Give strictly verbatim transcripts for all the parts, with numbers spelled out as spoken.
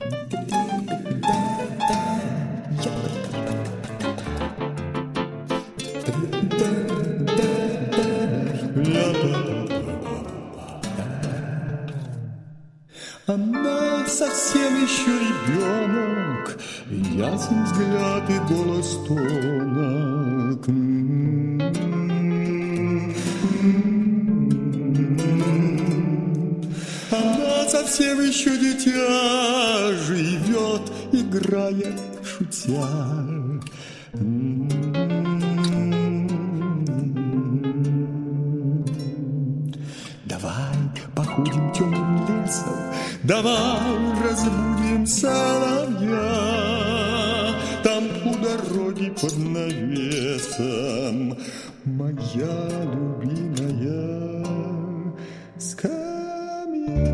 Она совсем еще ребенок, ясен взгляд и голос тонок. Она совсем еще дитя, живет, играя, шутя. Давай походим темным лесом, давай разбудим соловья. Там у дороги под навесом моя любимая скамья.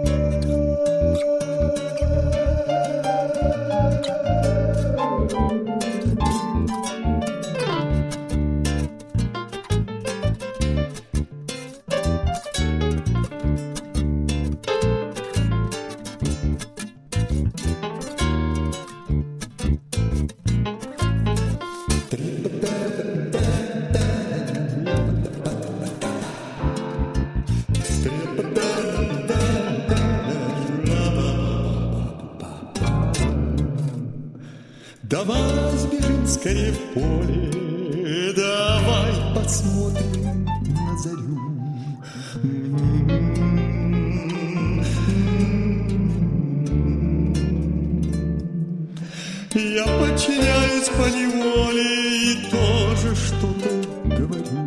Давай сбежим скорее в поле, давай посмотрим на зарю. Я подчиняюсь поневоле и тоже что-то говорю.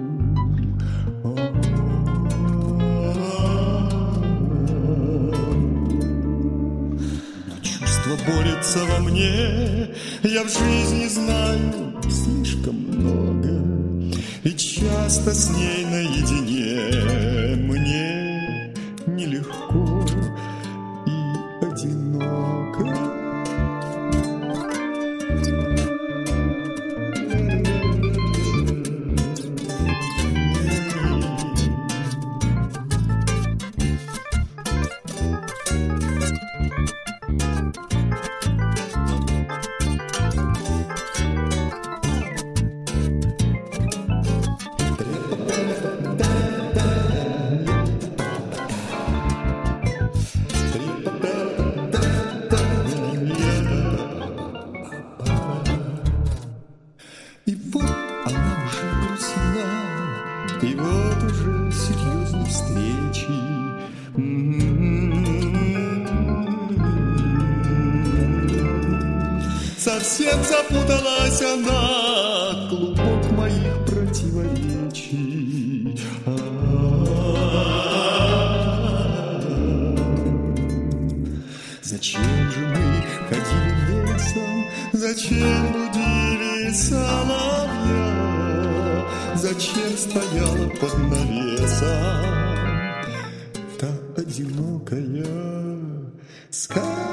Но чувство борется во мне, я в жизни знаю слишком много, и часто с ней наедине мне нелегко и одиноко. И вот она уже грустна, и вот уже серьезные встречи. Совсем запуталась она, клубок моих противоречий. Зачем же мы ходили лесом, зачем будили соловья, зачем стояла под навесом та одинокая скамья?